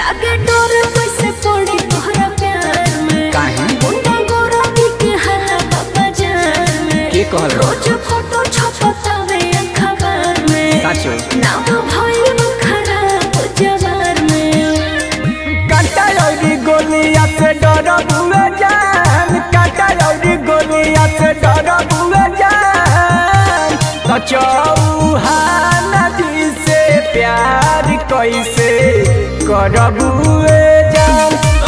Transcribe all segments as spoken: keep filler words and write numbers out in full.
लागे डोर कैसे पड़ी तोहरा प्यार में काहे मुंडा गोरा के हला बाबा जान में के कहल रोज फोटो छपतावे अखबार में साचो नाम भइल खराब जवार में काटा लौरी गोलिया से डर बुए जान काटा लौरी गोलिया से डर बुए जान तो चौहान जी से प्यार कैसे करबुए जान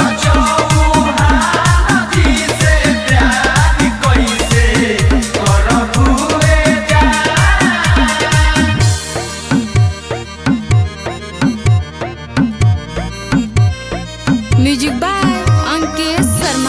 म्यूजिक बाय अंकित शर्मा।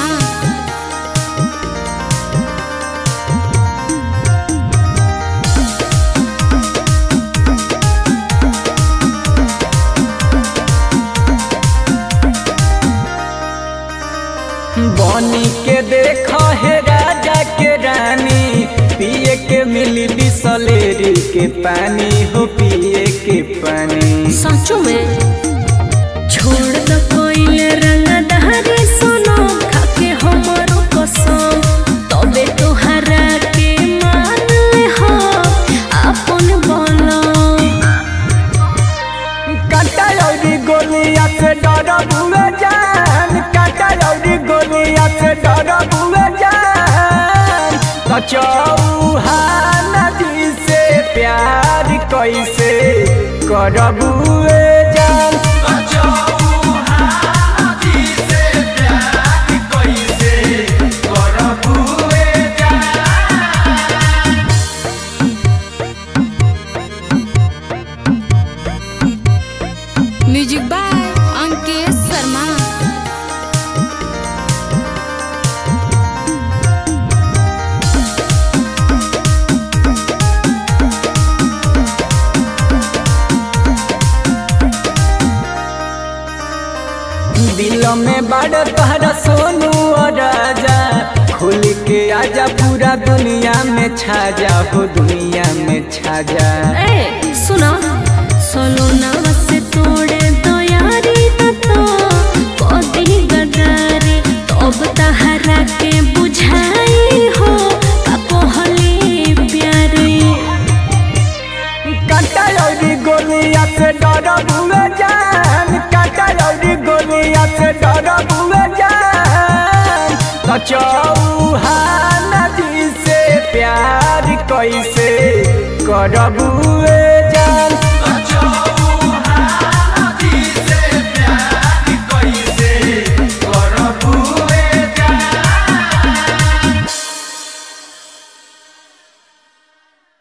बनी के देख हे राजा के रानी पिए के मिली बिसलेरी के पानी हो पिए के पानी सचो में छोड़ द कोइले रंग दहरी सुनो खाके हमरो कसम तबे तोहरा के मान ले हो अपन बोलो काटा लौरी गोलिया से डर बुए जान काटा लौरी गोलिया से डर बुए जान तो चौहान जी से प्यार कैसे करबुए जान म्यूजिक बाय अंकित शर्मा। दिल में बड़ तोहरा सोनू और राजा खुल के आजा पूरा दुनिया में छा जा हो दुनिया में छा जा ए सुनो सोलो नाव से तोड़े दो यारी तो कोदी गदारी तब तहरा के बुझाई हो कपोहली प्यारी काटा लौरी गोलिया से डर बुए जान काटा लौरी गोलिया से डर बुए जान तो चौहान जी से प्यार कैसे करबुए